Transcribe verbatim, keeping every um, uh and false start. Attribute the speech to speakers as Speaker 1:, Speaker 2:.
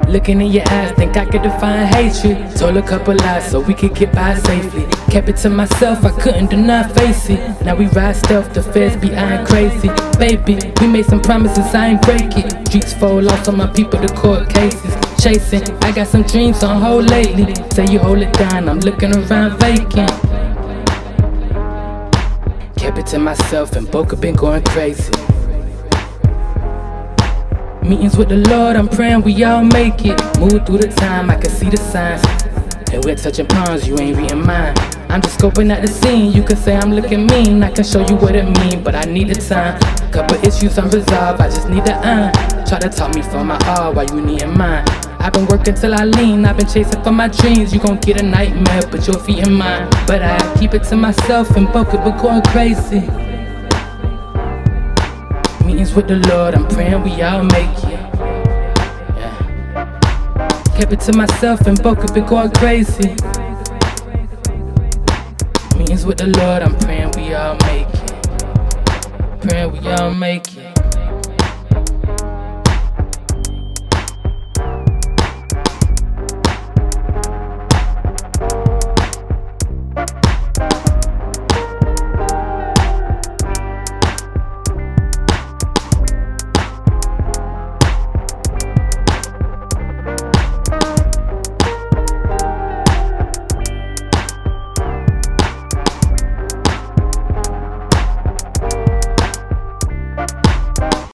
Speaker 1: Looking in your eyes, think I could define hatred. Told a couple lies so we could get by safely. Kept it to myself, I couldn't deny face it. Now we ride stealth, the feds be eyeing crazy. Baby, we made some promises, I ain't break it. Streets fold, lost on my people, the court cases. Chasing, I got some dreams on hold lately. Say you hold it down, I'm looking around vacant. Kept it to myself and Boca been going crazy. Meetings with the Lord, I'm praying we all make it. Move through the time, I can see the signs. And we're touching palms, you ain't reading mine. I'm just scoping at the scene, you can say I'm looking mean. I can show you what it mean, but I need the time. Couple issues unresolved, I just need the iron. Try to talk me from my all while you needin' mine. I've been working till I lean, I've been chasing for my dreams. You gon' get a nightmare, but your feet in mine. But I keep it to myself and Boca been going crazy. Meetings with the Lord, I'm praying we all make it. Yeah. Kept it to myself and Boca been going crazy. Meetings with the Lord, I'm praying we all make it. Praying we all make it.